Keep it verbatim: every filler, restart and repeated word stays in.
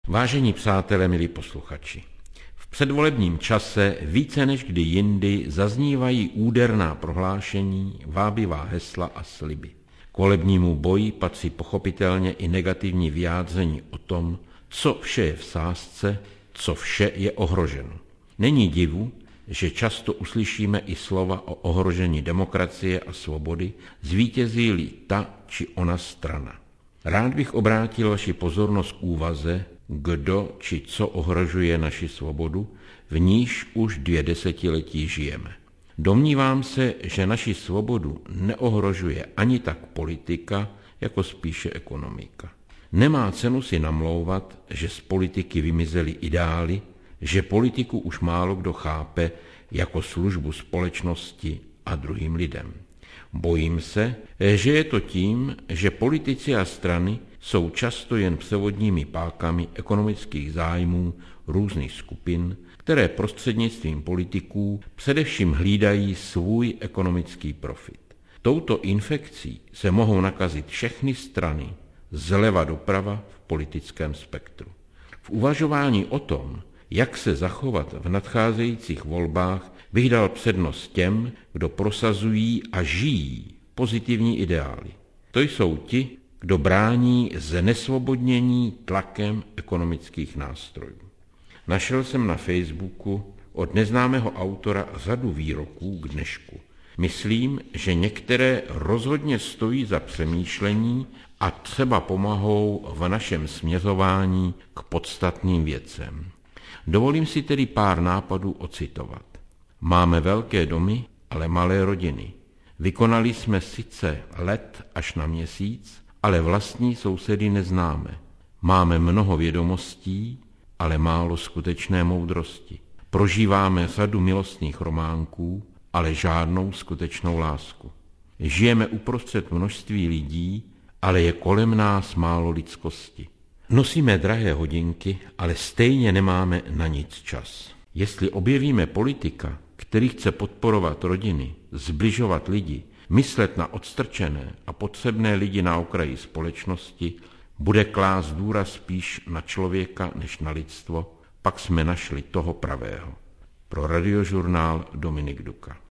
Vážení přátelé, milí posluchači, v předvolebním čase více než kdy jindy zaznívají úderná prohlášení, vábivá hesla a sliby. K volebnímu boji patří pochopitelně i negativní vyjádření o tom, co vše je v sázce, co vše je ohroženo. Není divu, že často uslyšíme i slova o ohrožení demokracie a svobody, zvítězí-li ta či ona strana. Rád bych obrátil vaši pozornost k úvaze, kdo či co ohrožuje naši svobodu, v níž už dvě desetiletí žijeme. Domnívám se, že naši svobodu neohrožuje ani tak politika, jako spíše ekonomika. Nemá cenu si namlouvat, že z politiky vymizely ideály, že politiku už málo kdo chápe jako službu společnosti a druhým lidem. Bojím se, že je to tím, že politici a strany jsou často jen převodními pákami ekonomických zájmů různých skupin, které prostřednictvím politiků především hlídají svůj ekonomický profit. Touto infekcí se mohou nakazit všechny strany, zleva doprava v politickém spektru. V uvažování o tom, jak se zachovat v nadcházejících volbách, bych dal přednost těm, kdo prosazují a žijí pozitivní ideály. To jsou ti, kdo brání znesvobodnění tlakem ekonomických nástrojů. Našel jsem na Facebooku od neznámého autora řadu výroků k dnešku. Myslím, že některé rozhodně stojí za přemýšlení a třeba pomohou v našem směřování k podstatným věcem. Dovolím si tedy pár nápadů ocitovat. Máme velké domy, ale malé rodiny. Vykonali jsme sice let až na měsíc, ale vlastní sousedy neznáme. Máme mnoho vědomostí, ale málo skutečné moudrosti. Prožíváme řadu milostných románků, ale žádnou skutečnou lásku. Žijeme uprostřed množství lidí, ale je kolem nás málo lidskosti. Nosíme drahé hodinky, ale stejně nemáme na nic čas. Jestli objevíme politika, který chce podporovat rodiny, zbližovat lidi, myslet na odstrčené a potřebné lidi na okraji společnosti, bude klást důraz spíš na člověka než na lidstvo, pak jsme našli toho pravého. Pro Radiožurnál Dominik Duka.